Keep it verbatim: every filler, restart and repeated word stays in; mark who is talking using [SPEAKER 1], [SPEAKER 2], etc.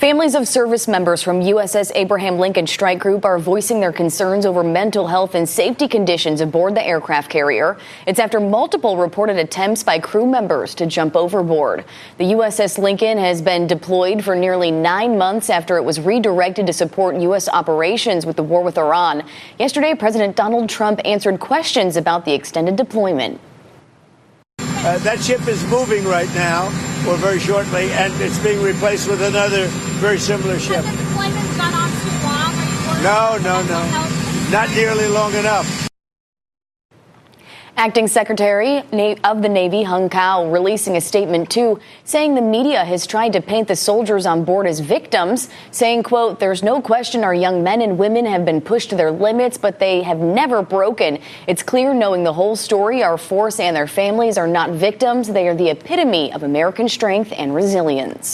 [SPEAKER 1] Families of service members from U S S Abraham Lincoln Strike Group are voicing their concerns over mental health and safety conditions aboard the aircraft carrier. It's after multiple reported attempts by crew members to jump overboard. The U S S Lincoln has been deployed for nearly nine months after it was redirected to support U S operations with the war with Iran. Yesterday, President Donald Trump answered questions about the extended deployment.
[SPEAKER 2] Uh, that ship is moving right now, or very shortly, and it's being replaced with another very similar ship.
[SPEAKER 3] Has the deployment gone on too long? Are you worried
[SPEAKER 2] No, no,
[SPEAKER 3] about
[SPEAKER 2] no.
[SPEAKER 3] health?
[SPEAKER 2] Not nearly long enough.
[SPEAKER 1] Acting Secretary of the Navy Hung Cao releasing a statement, too, saying the media has tried to paint the soldiers on board as victims, saying, quote, "There's no question our young men and women have been pushed to their limits, but they have never broken. It's clear knowing the whole story, our force and their families are not victims. They are the epitome of American strength and resilience."